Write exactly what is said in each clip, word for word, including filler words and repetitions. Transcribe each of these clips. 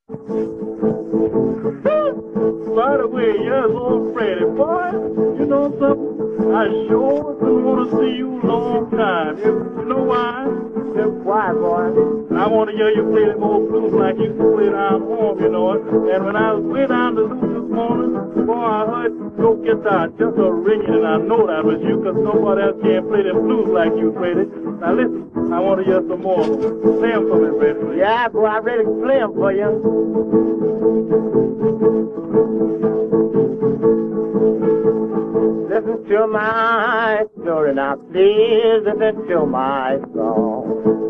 By the way, yes, old Freddy, boy, you know something? I sure been want to see you a long time. You, you know why? Yes, why, boy? I want to hear you play them old blues like you used to play down home, you know it. And when I was way down to Luke this morning, boy, I heard your guitar just a ringing, and I know that was you, because nobody else can play them blues like you played it. Now listen, I want to hear some more. Play them for me, Freddy. Yeah, boy, I ready to play them for you. Listen to my story now, please listen to my song.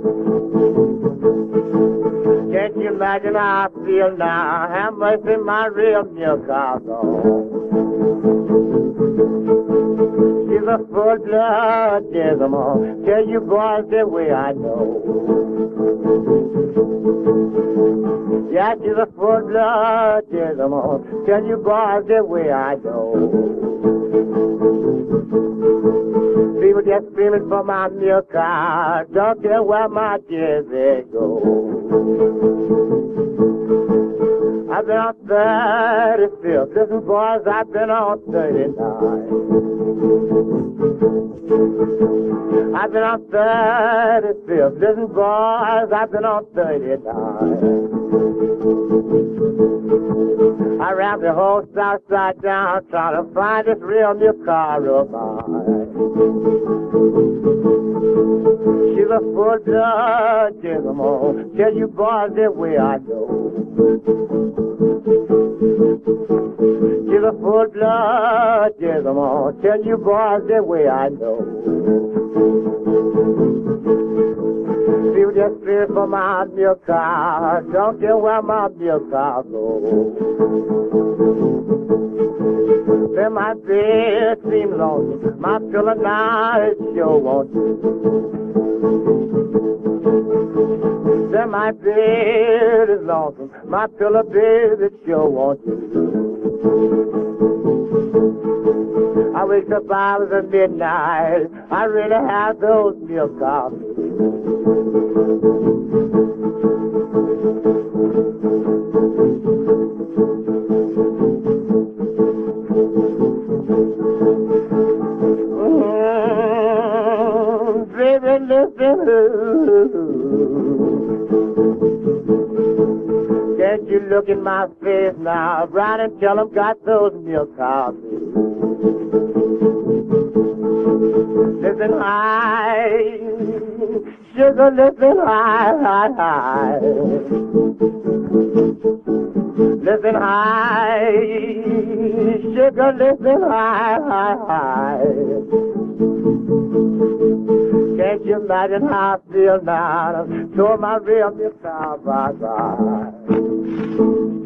Can't you imagine how I feel now? Have mercy, my real milk cow song. She's a full-blood Jezebel. Tell you boys the way I know. Yeah, she's a full-blood Jezebel. Tell you boys the way I know. People just screaming for my milk cow. Don't care where my Jezebel go. I've been on thirty-fifth. Listen, boys, I've been on thirty-nine. I've been on thirty-fifth. Listen, boys, I've been on thirty-nine. I ran the whole south side down trying to find this real new car of mine. She's a full-blood Jezebel. Tell you boys the way I know. She's a full-blood Jezebel. Tell you boys the way I know. People just fear for my milk cow. Don't care where my milk cow goes. Then my bed seems lonely. My pillow now it sure won't do. Then my bed is lonesome. My pillow bed it sure won't do. I wake up hours at midnight. I really have those milk coffees. Mm, baby, listen. Can't you look in my face now, Brian, and tell them got those milk coffees? Listen high, sugar, listen high, high, high. Listen high, sugar, listen high, high, high. Can't you imagine how I feel now? So my real milk cow, bye, bye.